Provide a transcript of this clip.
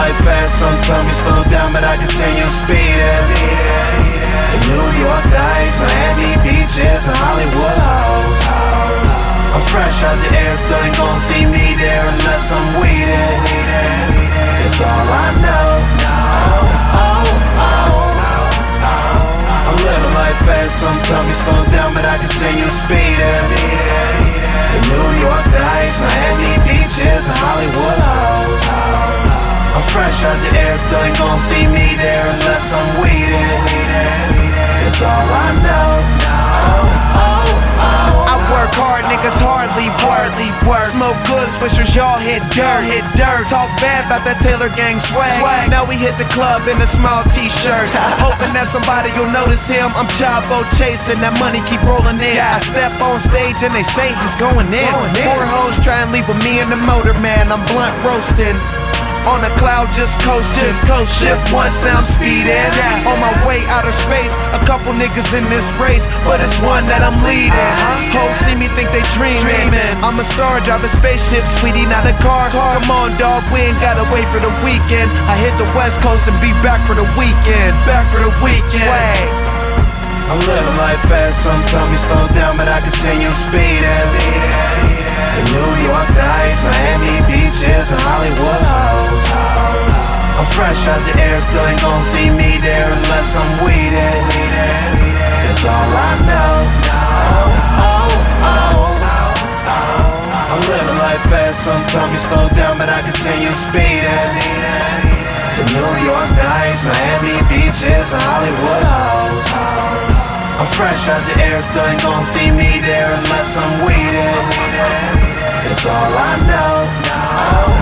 life fast, some tell me slow down, but I continue speeding. In New York nights, Miami beaches, and Hollywood hoes. I'm fresh out the air, still ain't gon' see me there unless I'm weeded. It's all I know. I'm living life fast, some tell me slow down, but I continue speeding. In New York nights, Miami beaches, and Hollywood hoes. I'm fresh out the air, still ain't gon' see me there unless I'm weeded. It's all I know. I work hard, niggas hardly work. Smoke good, swishers, y'all hit dirt. Talk bad about that Taylor gang swag. Now we hit the club in a small t-shirt. Hoping that somebody will notice him. I'm Chavo chasing, that money keep rolling in. I step on stage and they say he's going in. Four hoes try and leave with me and the motor man. I'm blunt roasting. On a cloud, just coasting. Shift once, now I'm speeding. On my way out of space, a couple niggas in this race, but it's one that I'm leading. Hoes see me, think they dreaming. I'm a star, drive a spaceship, sweetie, not a car. Come on, dog, we ain't gotta wait for the weekend. I hit the West Coast and be back for the weekend. Swag. I'm living life fast, some tell me slow down, but I continue speeding. In New York nights, Miami beaches, and Hollywood hoes. I'm fresh out the air, still ain't gon' see me there unless I'm weeded. It's all I know. I'm living life fast, some tell me slow down, but I continue speeding. In New York nights, Miami beaches, and Hollywood hoes. I'm fresh out the air, still ain't gon' see me there unless I'm weeded. It's all I know.